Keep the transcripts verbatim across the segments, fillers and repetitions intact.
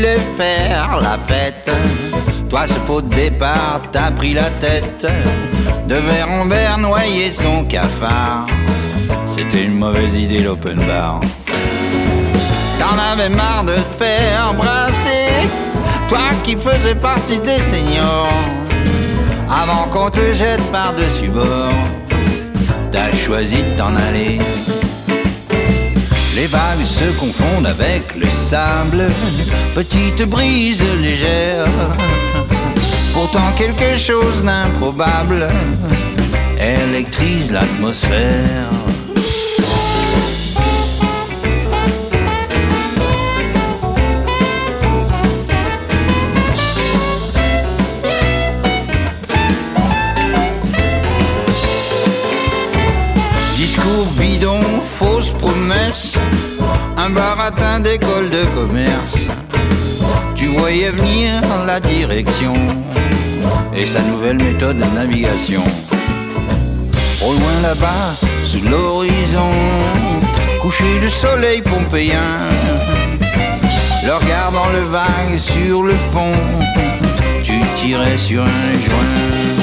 voulais faire la fête. Toi, ce pot de départ, t'as pris la tête. De verre en verre, noyer son cafard. C'était une mauvaise idée l'open bar. T'en avais marre de te faire brasser, toi qui faisais partie des seniors. Avant qu'on te jette par-dessus bord, t'as choisi de t'en aller. Les vagues se confondent avec le sable, petite brise légère. Pourtant quelque chose d'improbable électrise l'atmosphère. Discours bidon, fausses promesses, un baratin d'école de commerce. Tu voyais venir la direction et sa nouvelle méthode de navigation. Au loin là-bas, sous l'horizon, couché le soleil pompéien. Le regard dans le vague sur le pont, tu tirais sur un joint.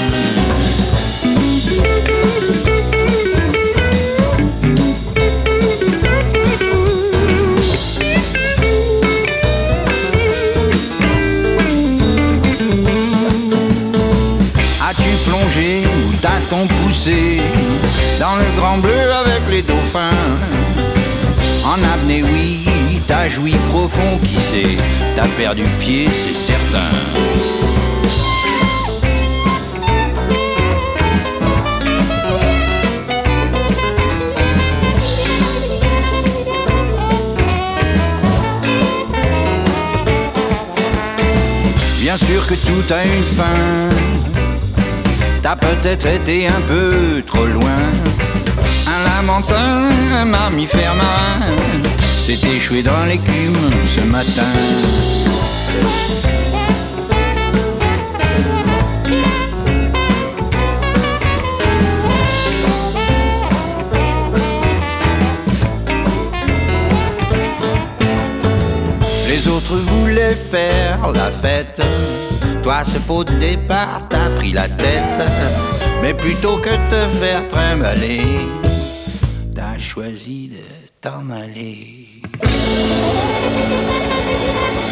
Ou t'a-t-on poussé dans le grand bleu avec les dauphins? En apnée, oui, t'as joui profond, qui sait, t'as perdu pied, c'est certain. Bien sûr que tout a une fin. T'as peut-être été un peu trop loin. Un lamentin, un mammifère marin s'est échoué dans l'écume ce matin. Les autres voulaient faire la fête. Toi, ce pot de départ, t'as pris la tête. Mais plutôt que de te faire trimballer, t'as choisi de t'en aller.